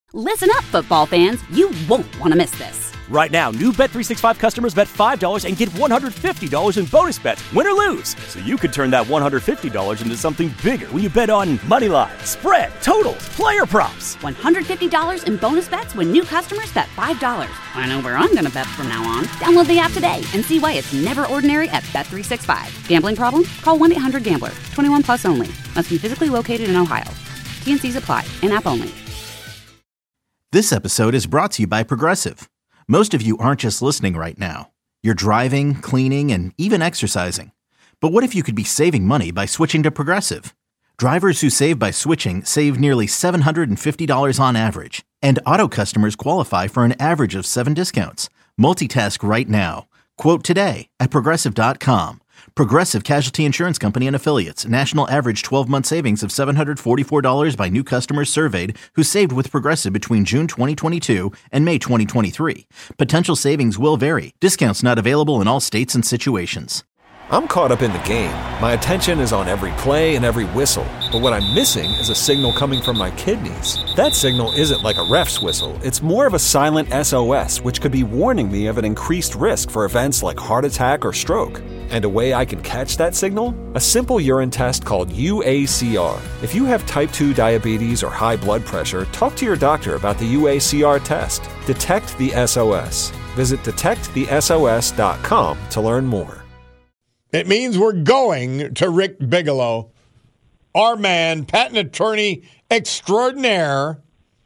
Listen up, football fans. You won't want to miss this. Right now, new Bet365 customers bet $5 and get $150 in bonus bets, win or lose. So you could turn that $150 into something bigger when you bet on money line, spread, totals, player props. $150 in bonus bets when new customers bet $5. I know where I'm going to bet from now on. Download the app today and see why it's never ordinary at Bet365. Gambling problem? Call 1-800-GAMBLER. 21 plus only. Must be physically located in Ohio. T&Cs apply. In-app only. This episode is brought to you by Progressive. Most of you aren't just listening right now. You're driving, cleaning, and even exercising. But what if you could be saving money by switching to Progressive? Drivers who save by switching save nearly $750 on average. And auto customers qualify for an average of 7 discounts. Multitask right now. Quote today at Progressive.com. Progressive Casualty Insurance Company and Affiliates. National average 12-month savings of $744 by new customers surveyed who saved with Progressive between June 2022 and May 2023. Potential savings will vary. Discounts not available in all states and situations. I'm caught up in the game. My attention is on every play and every whistle. But what I'm missing is a signal coming from my kidneys. That signal isn't like a ref's whistle. It's more of a silent SOS, which could be warning me of an increased risk for events like heart attack or stroke. And a way I can catch that signal? A simple urine test called UACR. If you have type 2 diabetes or high blood pressure, talk to your doctor about the UACR test. Detect the SOS. Visit detectthesos.com to learn more. It means we're going to Rick Bigelow, our man, patent attorney extraordinaire.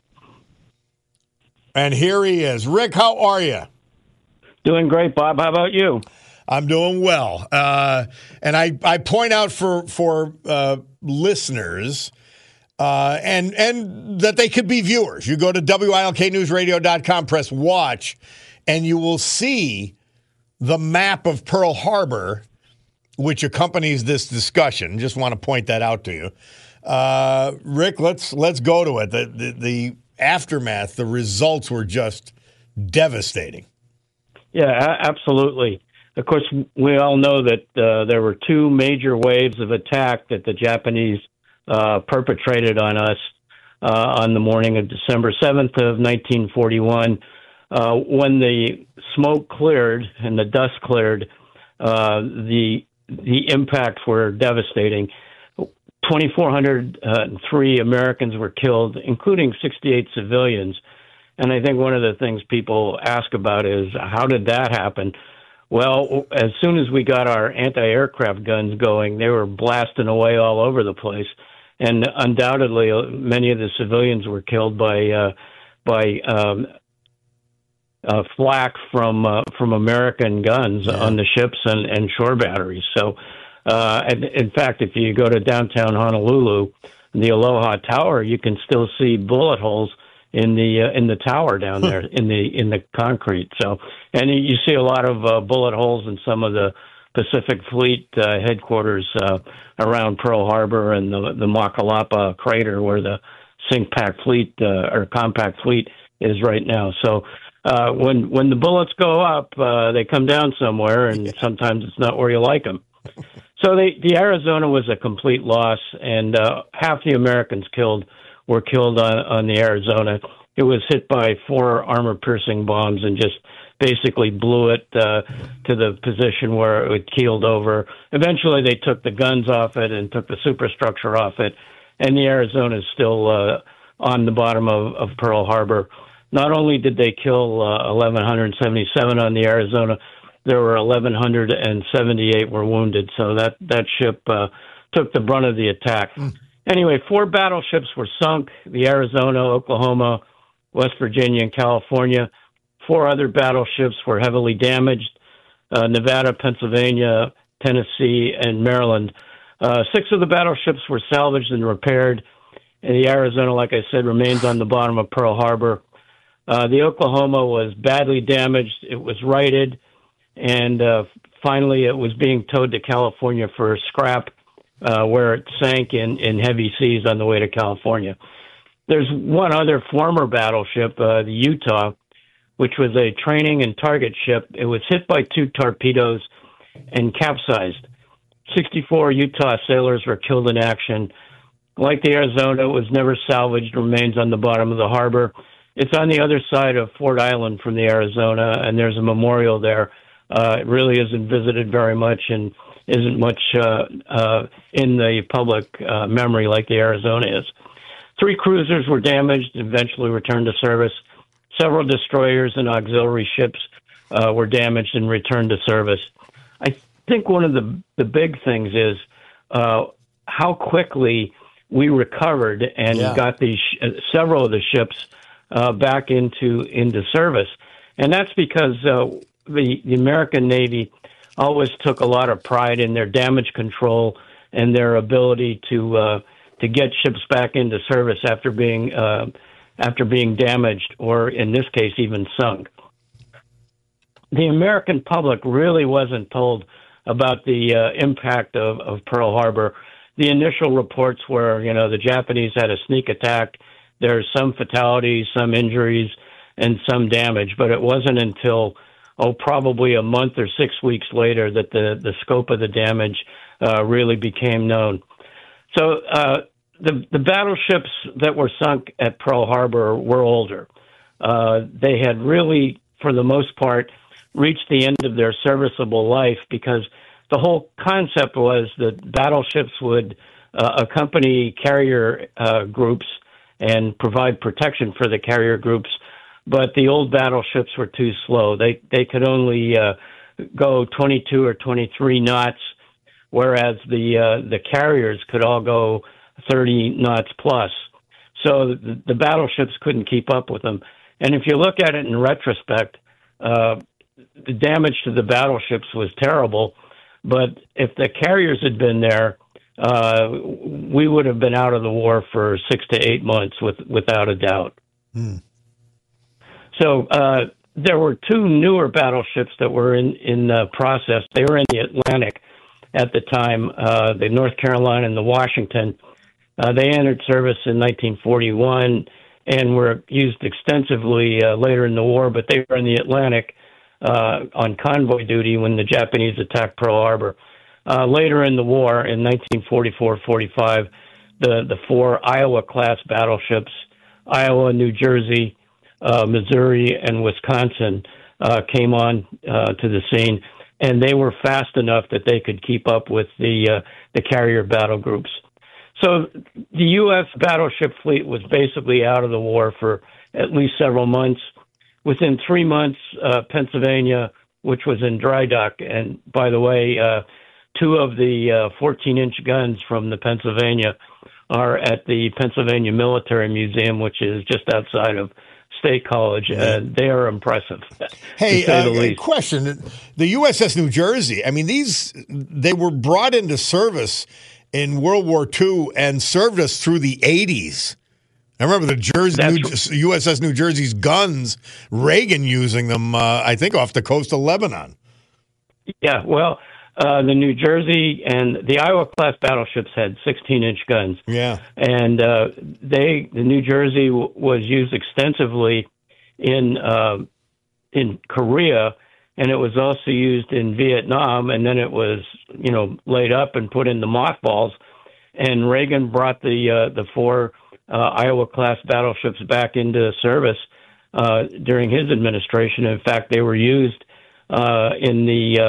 And here he is. Rick, how are you? Doing great, Bob. How about you? I'm doing well. And I point out for listeners and that they could be viewers. You go to WILKNewsRadio.com, press watch, and you will see the map of Pearl Harbor, which accompanies this discussion. Just want to point that out to you. Rick, let's go to it. The aftermath, the results were just devastating. Yeah, absolutely. Of course, we all know that there were 2 major waves of attack that the Japanese perpetrated on us on the morning of December 7th of 1941. When the smoke cleared and the dust cleared, the impacts were devastating. 2,403 Americans were killed, including 68 civilians. And I think one of the things people ask about is, how did that happen? Well, as soon as we got our anti-aircraft guns going, they were blasting away all over the place. And undoubtedly, many of the civilians were killed by flak from American guns on the ships and shore batteries. So, and in fact, if you go to downtown Honolulu, the Aloha Tower, you can still see bullet holes in the tower down there in the concrete. So, and you see a lot of bullet holes in some of the Pacific Fleet headquarters around Pearl Harbor and the Makalapa crater where the Compact Fleet is right now. So when the bullets go up, they come down somewhere, and sometimes it's not where you like them. So the Arizona was a complete loss, and half the Americans were killed on the Arizona. It was hit by 4 armor-piercing bombs and just basically blew it to the position where it keeled over. Eventually, they took the guns off it and took the superstructure off it, and the Arizona is still on the bottom of Pearl Harbor. Not only did they kill 1,177 on the Arizona, there were 1,178 were wounded. So that ship took the brunt of the attack. Anyway, 4 battleships were sunk: the Arizona, Oklahoma, West Virginia, and California. 4 other battleships were heavily damaged: Nevada, Pennsylvania, Tennessee, and Maryland. 6 of the battleships were salvaged and repaired, and the Arizona, like I said, remains on the bottom of Pearl Harbor. The Oklahoma was badly damaged. It was righted, and finally it was being towed to California for scrap, where it sank in heavy seas on the way to California. There's one other former battleship, the Utah, which was a training and target ship. It was hit by 2 torpedoes and capsized. 64 Utah sailors were killed in action. Like the Arizona, it was never salvaged, remains on the bottom of the harbor. It's on the other side of Ford Island from the Arizona, and there's a memorial there. It really isn't visited very much and isn't much in the public memory like the Arizona is. 3 cruisers were damaged, eventually returned to service. Several destroyers and auxiliary ships were damaged and returned to service. I think one of the big things is how quickly we recovered and got these several of the ships back into service. And that's because the American Navy always took a lot of pride in their damage control and their ability to get ships back into service after being damaged, or in this case, even sunk. The American public really wasn't told about the impact of Pearl Harbor. The initial reports were, the Japanese had a sneak attack. There's some fatalities, some injuries, and some damage, but it wasn't until probably a month or 6 weeks later that the scope of the damage really became known. So the battleships that were sunk at Pearl Harbor were older. They had really, for the most part, reached the end of their serviceable life because the whole concept was that battleships would accompany carrier groups and provide protection for the carrier groups. But the old battleships were too slow. They could only go 22 or 23 knots, whereas the carriers could all go 30 knots plus. So the battleships couldn't keep up with them. And if you look at it in retrospect, the damage to the battleships was terrible. But if the carriers had been there, we would have been out of the war for 6 to 8 months without a doubt. So there were 2 newer battleships that were in process. They were in the Atlantic at the time, the North Carolina and the Washington. They entered service in 1941 and were used extensively later in the war, but they were in the Atlantic on convoy duty when the Japanese attacked Pearl Harbor. Later in the war, in 1944-45, the 4 Iowa-class battleships, Iowa, New Jersey, Missouri, and Wisconsin, came on to the scene, and they were fast enough that they could keep up with the carrier battle groups. So the U.S. battleship fleet was basically out of the war for at least several months. Within 3 months, Pennsylvania, which was in dry dock, and by the way, 2 of the 14-inch guns from the Pennsylvania are at the Pennsylvania Military Museum, which is just outside of State College. They are impressive. Hey, a question. The USS New Jersey, I mean, they were brought into service in World War II and served us through the 80s. I remember the USS New Jersey's guns, Reagan using them, I think, off the coast of Lebanon. Yeah, well, the New Jersey and the Iowa-class battleships had 16-inch guns. Yeah. And the New Jersey was used extensively in Korea, and it was also used in Vietnam, and then it was, laid up and put in the mothballs. And Reagan brought the 4 Iowa-class battleships back into service during his administration. In fact, they were used in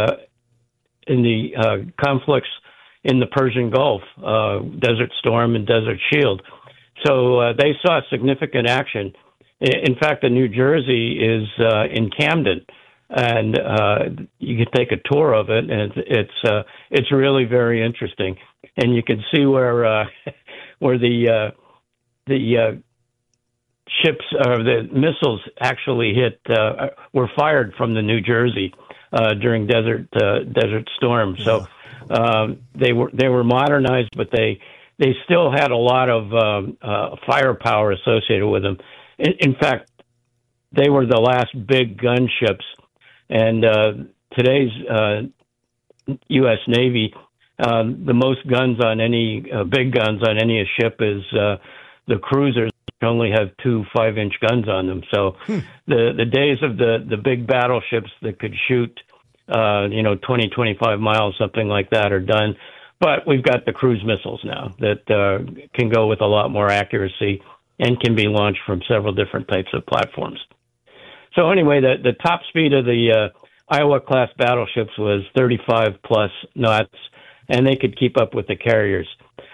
the conflicts in the Persian Gulf, Desert Storm and Desert Shield. So they saw significant action. In fact, the New Jersey is in Camden, and you can take a tour of it, and it's really very interesting. And you can see where the ships or the missiles actually were fired from the New Jersey during Desert Storm. So they were modernized, but they still had a lot of firepower associated with them. In fact, they were the last big gunships, and today's U.S. Navy, the most guns on any big guns on any ship is the cruisers. Only have 2 5-inch guns on them. So the days of the big battleships that could shoot 20, 25 miles, something like that, are done. But we've got the cruise missiles now that can go with a lot more accuracy and can be launched from several different types of platforms. So anyway, the top speed of the Iowa-class battleships was 35-plus knots, and they could keep up with the carriers.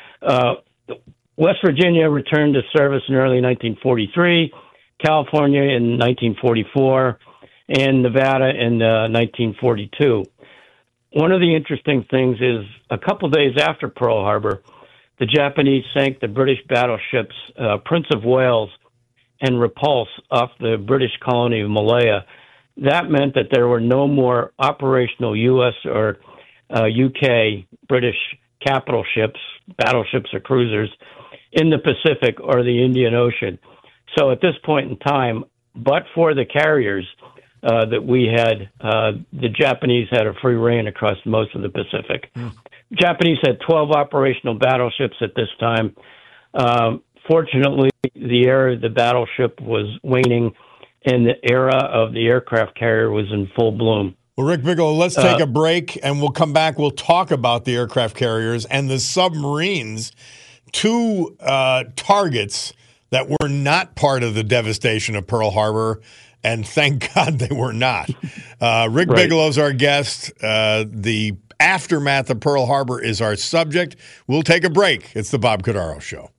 West Virginia returned to service in early 1943, California in 1944, and Nevada in 1942. One of the interesting things is a couple days after Pearl Harbor, the Japanese sank the British battleships Prince of Wales and Repulse off the British colony of Malaya. That meant that there were no more operational U.S. or UK British capital ships, battleships or cruisers, in the Pacific or the Indian Ocean. So at this point in time, but for the carriers that we had, the Japanese had a free reign across most of the Pacific. Japanese had 12 operational battleships at this time. Fortunately, the era of the battleship was waning, and the era of the aircraft carrier was in full bloom. Well, Rick Bigelow, let's take a break, and we'll come back. We'll talk about the aircraft carriers and the submarines, two targets that were not part of the devastation of Pearl Harbor, and thank God they were not. Rick Bigelow's our guest. The aftermath of Pearl Harbor is our subject. We'll take a break. It's the Bob Cordaro Show.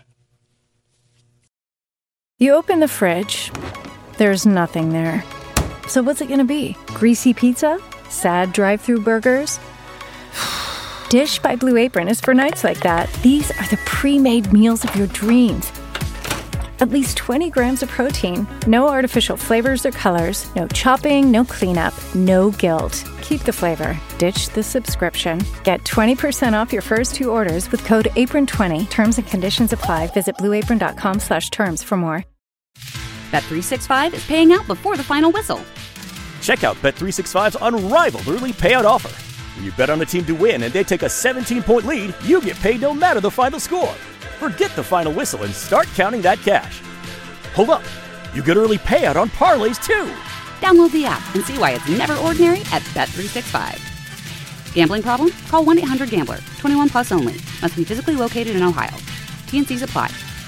You open the fridge, there's nothing there. So what's it going to be? Greasy pizza? Sad drive-thru burgers? Dish by Blue Apron is for nights like that. These are the pre-made meals of your dreams. At least 20 grams of protein, no artificial flavors or colors, no chopping, no cleanup, no guilt. Keep the flavor. Ditch the subscription. Get 20% off your first two orders with code APRON20. Terms and conditions apply. Visit blueapron.com/terms for more. Bet365 is paying out before the final whistle. Check out Bet365's unrivaled early payout offer. When you bet on a team to win and they take a 17-point lead, you get paid no matter the final score. Forget the final whistle and start counting that cash. Hold up. You get early payout on parlays, too. Download the app and see why it's never ordinary at Bet365. Gambling problem? Call 1-800-GAMBLER. 21 plus only. Must be physically located in Ohio. T&Cs apply.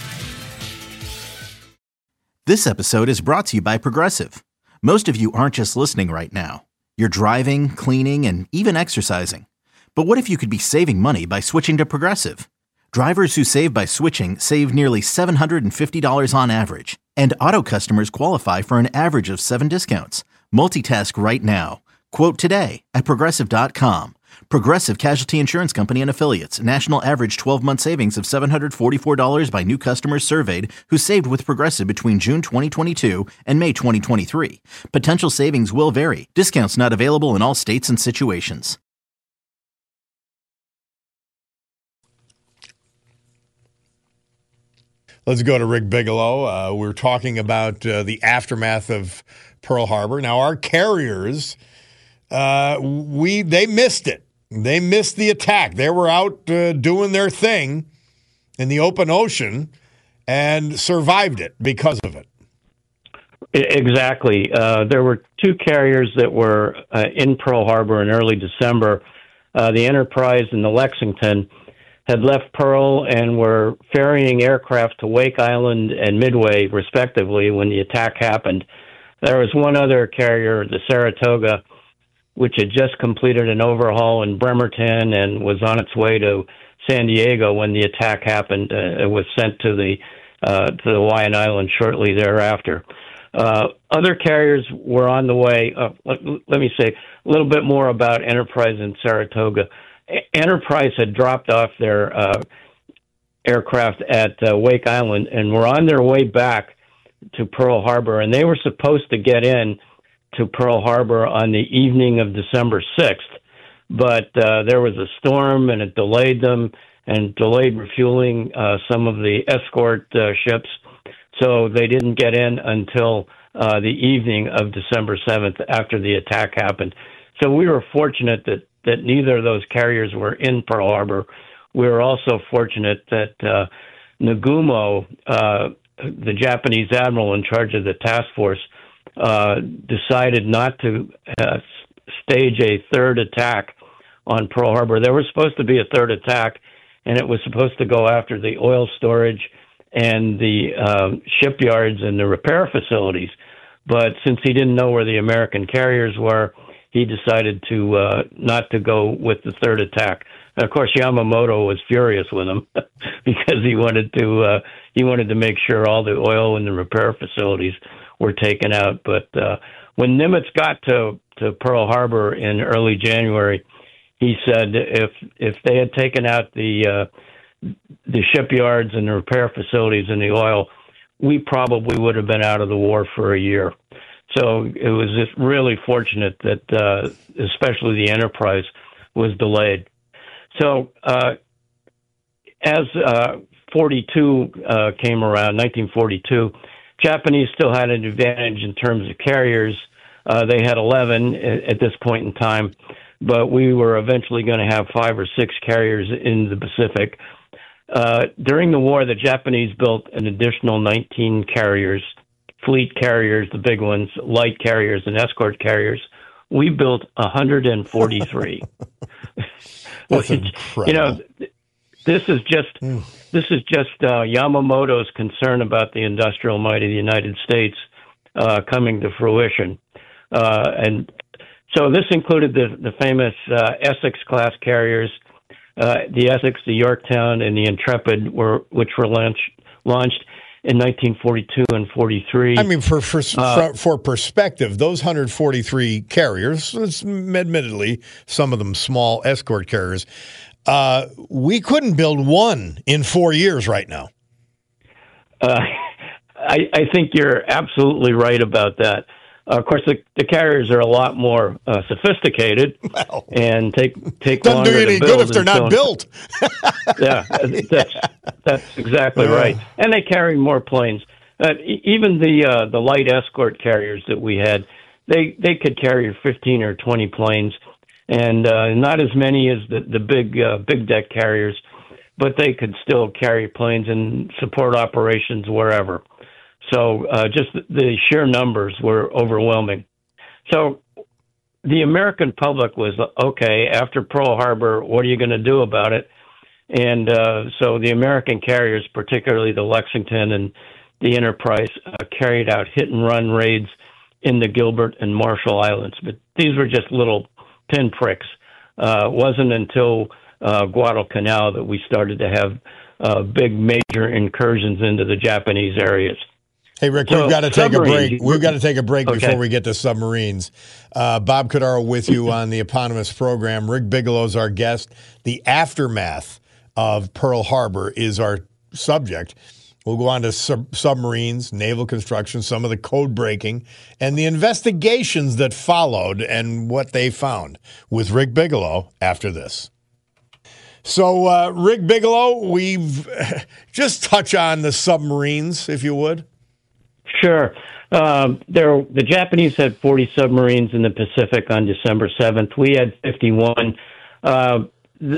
This episode is brought to you by Progressive. Most of you aren't just listening right now. You're driving, cleaning, and even exercising. But what if you could be saving money by switching to Progressive? Drivers who save by switching save nearly $750 on average. And auto customers qualify for an average of 7 discounts. Multitask right now. Quote today at Progressive.com. Progressive Casualty Insurance Company and Affiliates. National average 12-month savings of $744 by new customers surveyed who saved with Progressive between June 2022 and May 2023. Potential savings will vary. Discounts not available in all states and situations. Let's go to Rick Bigelow. We're talking about the aftermath of Pearl Harbor. Now, our carriers, they missed it. They missed the attack. They were out doing their thing in the open ocean and survived it because of it. Exactly. There were two carriers that were in Pearl Harbor in early December. The Enterprise and the Lexington had left Pearl and were ferrying aircraft to Wake Island and Midway, respectively, when the attack happened. There was one other carrier, the Saratoga, which had just completed an overhaul in Bremerton and was on its way to San Diego when the attack happened. It was sent to the Hawaiian Islands shortly thereafter. Other carriers were on the way. Let me say a little bit more about Enterprise and Saratoga. Enterprise had dropped off their aircraft at Wake Island and were on their way back to Pearl Harbor, and they were supposed to get in to Pearl Harbor on the evening of December 6th, but there was a storm and it delayed them and delayed refueling some of the escort ships, so they didn't get in until the evening of December 7th after the attack happened. So we were fortunate that neither of those carriers were in Pearl Harbor. We were also fortunate that Nagumo, the Japanese admiral in charge of the task force, decided not to stage a third attack on Pearl Harbor. There was supposed to be a third attack, and it was supposed to go after the oil storage and the shipyards and the repair facilities. But since he didn't know where the American carriers were, he decided to not to go with the third attack. And of course, Yamamoto was furious with him because he wanted to make sure all the oil and the repair facilities were taken out. But when Nimitz got to Pearl Harbor in early January, he said if they had taken out the shipyards and the repair facilities and the oil, we probably would have been out of the war for a year. So it was just really fortunate that especially the Enterprise was delayed. So as 42 came around, 1942, Japanese still had an advantage in terms of carriers. They had 11 at this point in time, but we were eventually going to have 5 or 6 carriers in the Pacific. During the war, the Japanese built an additional 19 carriers, fleet carriers, the big ones, light carriers, and escort carriers. We built 143. That's incredible. This is just Yamamoto's concern about the industrial might of the United States coming to fruition, and so this included the famous Essex class carriers, the Essex, the Yorktown, and the Intrepid, which were launched in 1942 and 43. I mean, for perspective, those 143 carriers, admittedly, some of them small escort carriers, we couldn't build one in 4 years right now. I think you're absolutely right about that. Of course, the carriers are a lot more sophisticated and take longer to build. Doesn't do any good if they're not built. Yeah, that's exactly right. And they carry more planes. Even the light escort carriers that we had, they could carry 15 or 20 planes, and not as many as the big deck carriers, but they could still carry planes and support operations wherever. So just the sheer numbers were overwhelming. So the American public was, okay, after Pearl Harbor, what are you going to do about it? And so the American carriers, particularly the Lexington and the Enterprise, carried out hit-and-run raids in the Gilbert and Marshall Islands. But these were just little pinpricks. It wasn't until Guadalcanal that we started to have big major incursions into the Japanese areas. Hey, Rick, we've got to take a break. We've got to take a break before we get to submarines. Bob Cordaro with you on the eponymous program. Rick Bigelow's our guest. The aftermath of Pearl Harbor is our subject. We'll go on to submarines, naval construction, some of the code breaking, and the investigations that followed and what they found with Rick Bigelow after this. So, Rick Bigelow, we've just touch on the submarines, if you would. Sure. The Japanese had 40 submarines in the Pacific on December 7th. We had 51. Our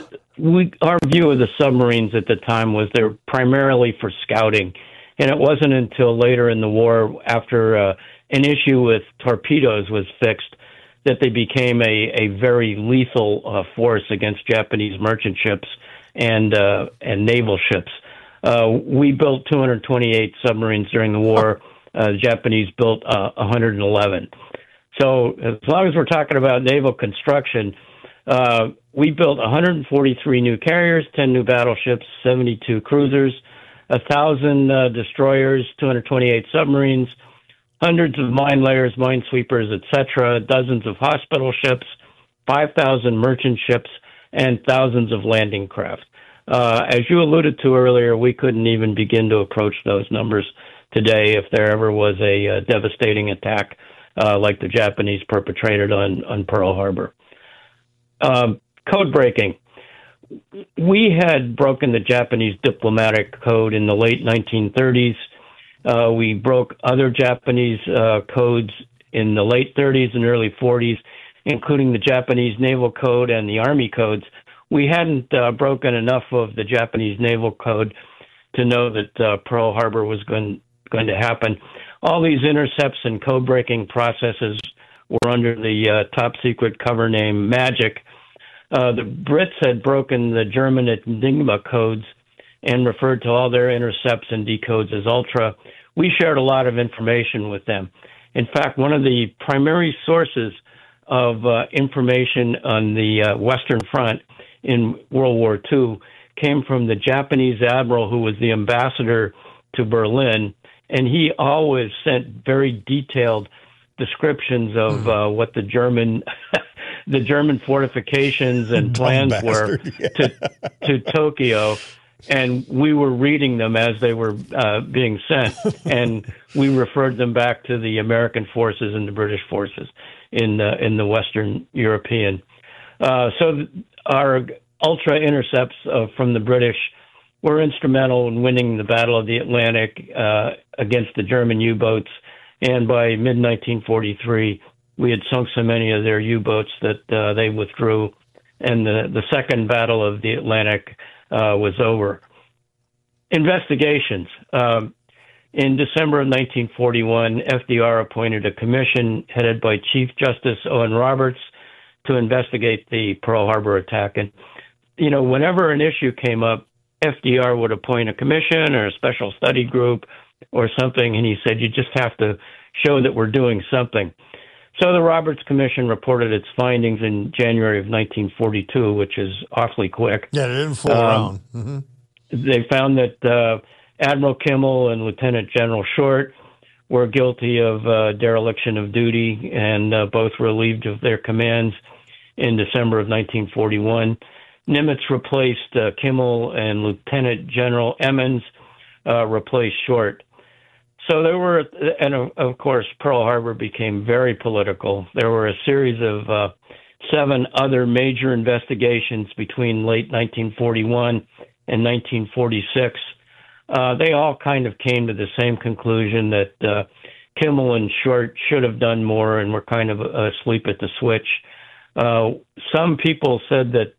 view of the submarines at the time was they're primarily for scouting, and it wasn't until later in the war, after an issue with torpedoes was fixed, that they became a very lethal force against Japanese merchant ships and naval ships. We built 228 submarines during the war. The Japanese built 111. So as long as we're talking about naval construction, we built 143 new carriers, 10 new battleships, 72 cruisers, 1,000 destroyers, 228 submarines, hundreds of mine layers, minesweepers, etc., dozens of hospital ships, 5,000 merchant ships, and thousands of landing craft. As you alluded to earlier, we couldn't even begin to approach those numbers today if there ever was a devastating attack like the Japanese perpetrated on Pearl Harbor. Code breaking. We had broken the Japanese diplomatic code in the late 1930s. We broke other Japanese codes in the late 30s and early 40s, including the Japanese Naval Code and the Army codes. We hadn't broken enough of the Japanese Naval Code to know that Pearl Harbor was going to happen. All these intercepts and code-breaking processes were under the top-secret cover name MAGIC. The Brits had broken the German Enigma codes and referred to all their intercepts and decodes as Ultra. We shared a lot of information with them. In fact, one of the primary sources of information on the Western Front in World War II came from the Japanese admiral who was the ambassador to Berlin, and he always sent very detailed descriptions of what the German fortifications and plans were to Tokyo. And we were reading them as they were being sent, and we referred them back to the American forces and the British forces in the Western European. So our Ultra intercepts from the British were instrumental in winning the Battle of the Atlantic against the German U-boats, and by mid-1943, we had sunk so many of their U-boats that they withdrew, and the Second Battle of the Atlantic was over. Investigations. In December of 1941, FDR appointed a commission headed by Chief Justice Owen Roberts to investigate the Pearl Harbor attack. And, whenever an issue came up, FDR would appoint a commission or a special study group or something, and he said, you just have to show that we're doing something. So the Roberts Commission reported its findings in January of 1942, which is awfully quick. Yeah, they didn't fool around. Mm-hmm. They found that Admiral Kimmel and Lieutenant General Short were guilty of dereliction of duty, and both relieved of their commands in December of 1941. Nimitz replaced Kimmel, and Lieutenant General Emmons replaced Short. So there were, and of course, Pearl Harbor became very political. There were a series of 7 other major investigations between late 1941 and 1946. They all kind of came to the same conclusion that Kimmel and Short should have done more and were kind of asleep at the switch. Some people said that,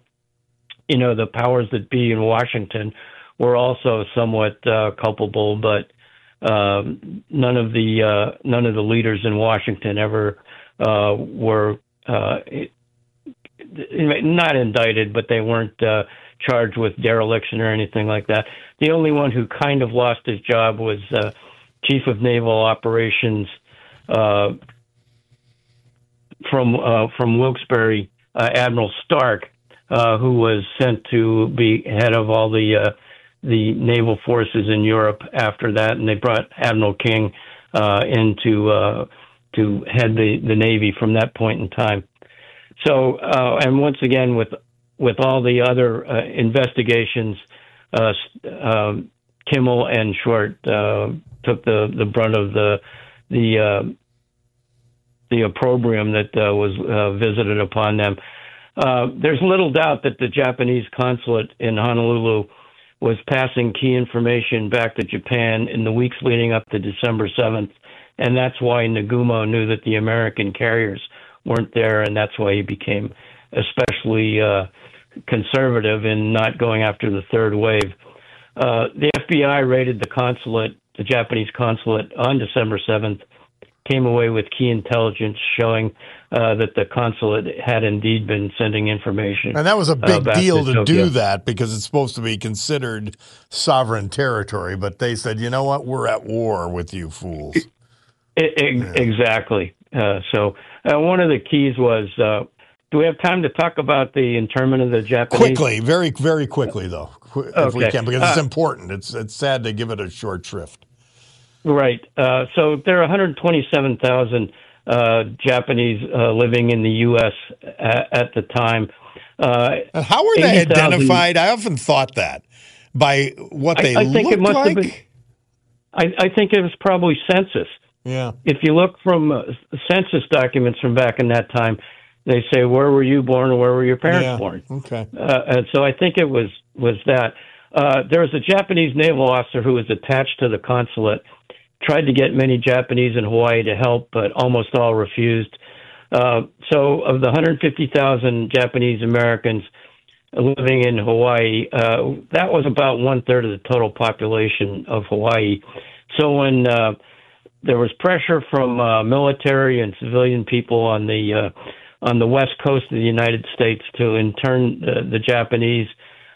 the powers that be in Washington were also somewhat culpable, but none of the leaders in Washington ever were not indicted, but they weren't charged with dereliction or anything like that. The only one who kind of lost his job was Chief of Naval Operations from Wilkes-Barre, Admiral Stark, who was sent to be head of all the naval forces in Europe after that, and they brought Admiral King in to head the Navy from that point in time. So, and once again, with all the other investigations, Kimmel and Short took the brunt of the opprobrium that was visited upon them. There's little doubt that the Japanese consulate in Honolulu was passing key information back to Japan in the weeks leading up to December 7th, and that's why Nagumo knew that the American carriers weren't there, and that's why he became especially conservative in not going after the third wave. The FBI raided the Japanese consulate on December 7th, came away with key intelligence showing that the consulate had indeed been sending information. And that was a big deal to do that because it's supposed to be considered sovereign territory. But they said, you know what, we're at war with you fools. Exactly. So one of the keys was, do we have time to talk about the internment of the Japanese? Quickly, very, very quickly, though, if we can, because it's important. It's sad to give it a short shrift. Right. So there are 127,000 Japanese living in the U.S. At the time. And how were they identified? I often thought that by what they looked like. I think it was probably census. Yeah. If you look from census documents from back in that time, they say, where were you born or where were your parents born? Okay. And so I think it was that. There was a Japanese naval officer who was attached to the consulate, tried to get many Japanese in Hawaii to help, but almost all refused. So of the 150,000 Japanese Americans living in Hawaii, that was about 1/3 of the total population of Hawaii. So when there was pressure from military and civilian people on the west coast of the United States to intern the Japanese,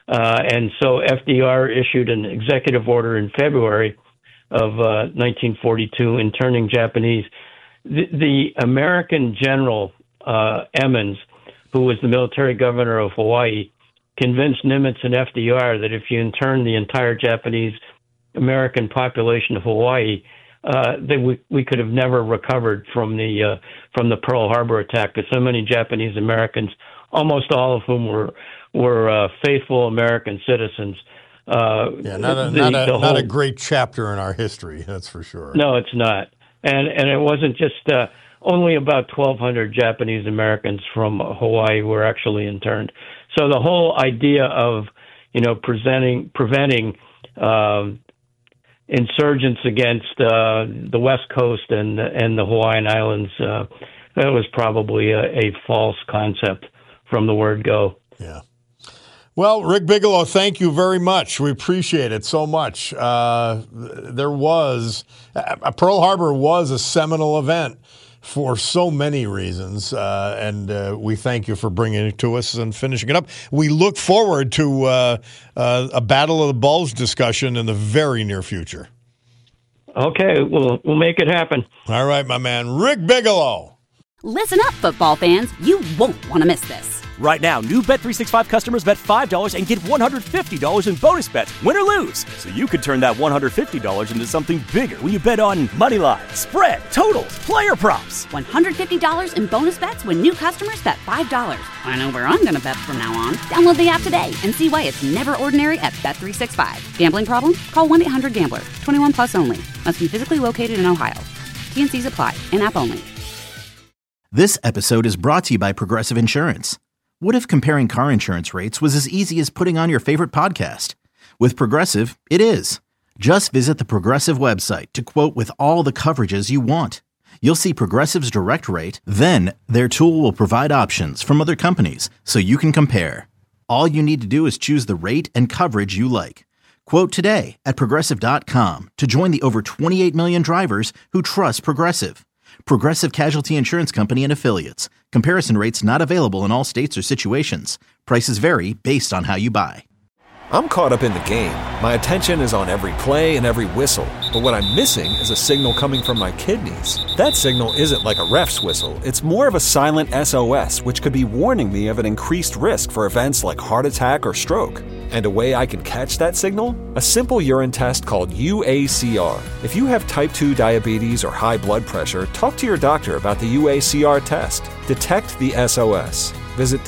And so FDR issued an executive order in February of 1942 interning Japanese. The American general, Emmons, who was the military governor of Hawaii, convinced Nimitz and FDR that if you intern the entire Japanese American population of Hawaii, we could have never recovered from the Pearl Harbor attack, because so many Japanese Americans, almost all of whom were faithful American citizens. Not a great chapter in our history, that's for sure. No, it's not. And it wasn't just only about 1,200 Japanese Americans from Hawaii were actually interned. So the whole idea of, preventing insurgents against the West Coast and the Hawaiian Islands, that was probably a false concept from the word go. Yeah. Well, Rick Bigelow, thank you very much. We appreciate it so much. Pearl Harbor was a seminal event for so many reasons, and we thank you for bringing it to us and finishing it up. We look forward to a Battle of the Bulge discussion in the very near future. Okay, we'll make it happen. All right, my man, Rick Bigelow. Listen up, football fans. You won't want to miss this. Right now, new Bet365 customers bet $5 and get $150 in bonus bets, win or lose. So you could turn that $150 into something bigger when you bet on money line, spread, totals, player props. $150 in bonus bets when new customers bet $5. I know where I'm going to bet from now on. Download the app today and see why it's never ordinary at Bet365. Gambling problem? Call 1-800-GAMBLER. 21 plus only. Must be physically located in Ohio. T&Cs apply. In-app only. This episode is brought to you by Progressive Insurance. What if comparing car insurance rates was as easy as putting on your favorite podcast? With Progressive, it is. Just visit the Progressive website to quote with all the coverages you want. You'll see Progressive's direct rate, then their tool will provide options from other companies so you can compare. All you need to do is choose the rate and coverage you like. Quote today at Progressive.com to join the over 28 million drivers who trust Progressive. Progressive Casualty Insurance Company and Affiliates. Comparison rates not available in all states or situations. Prices vary based on how you buy. I'm caught up in the game. My attention is on every play and every whistle. But what I'm missing is a signal coming from my kidneys. That signal isn't like a ref's whistle. It's more of a silent SOS, which could be warning me of an increased risk for events like heart attack or stroke. And a way I can catch that signal? A simple urine test called UACR. If you have type 2 diabetes or high blood pressure, talk to your doctor about the UACR test. Detect the SOS. Visit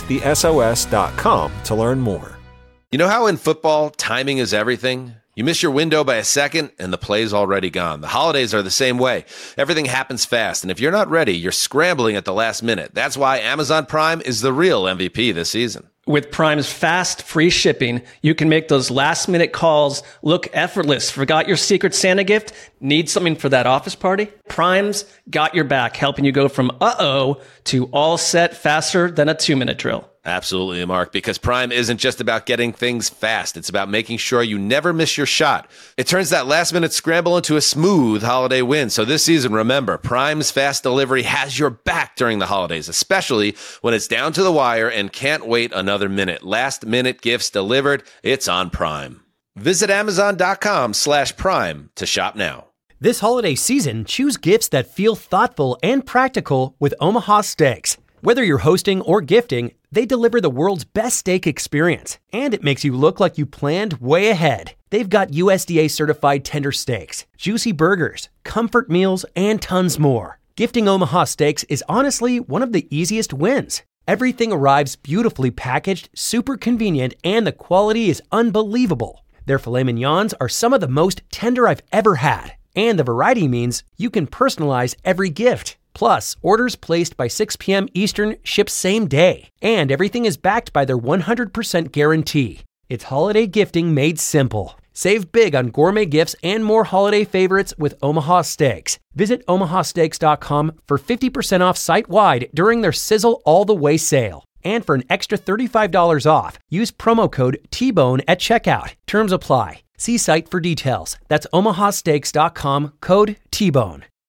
detectthesos.com to learn more. You know how in football, timing is everything? You miss your window by a second, and the play's already gone. The holidays are the same way. Everything happens fast, and if you're not ready, you're scrambling at the last minute. That's why Amazon Prime is the real MVP this season. With Prime's fast, free shipping, you can make those last-minute calls look effortless. Forgot your Secret Santa gift? Need something for that office party? Prime's got your back, helping you go from uh-oh to all set faster than a 2-minute drill. Absolutely, Mark, because Prime isn't just about getting things fast. It's about making sure you never miss your shot. It turns that last-minute scramble into a smooth holiday win. So this season, remember, Prime's fast delivery has your back during the holidays, especially when it's down to the wire and can't wait another minute. Last-minute gifts delivered. It's on Prime. Visit Amazon.com/Prime to shop now. This holiday season, choose gifts that feel thoughtful and practical with Omaha Steaks. Whether you're hosting or gifting, they deliver the world's best steak experience, and it makes you look like you planned way ahead. They've got USDA certified tender steaks, juicy burgers, comfort meals, and tons more. Gifting Omaha Steaks is honestly one of the easiest wins. Everything arrives beautifully packaged, super convenient, and the quality is unbelievable. Their filet mignons are some of the most tender I've ever had, and the variety means you can personalize every gift. Plus, orders placed by 6 p.m. Eastern ship same day. And everything is backed by their 100% guarantee. It's holiday gifting made simple. Save big on gourmet gifts and more holiday favorites with Omaha Steaks. Visit omahasteaks.com for 50% off site-wide during their Sizzle All the Way sale. And for an extra $35 off, use promo code TBONE at checkout. Terms apply. See site for details. That's omahasteaks.com, code TBONE.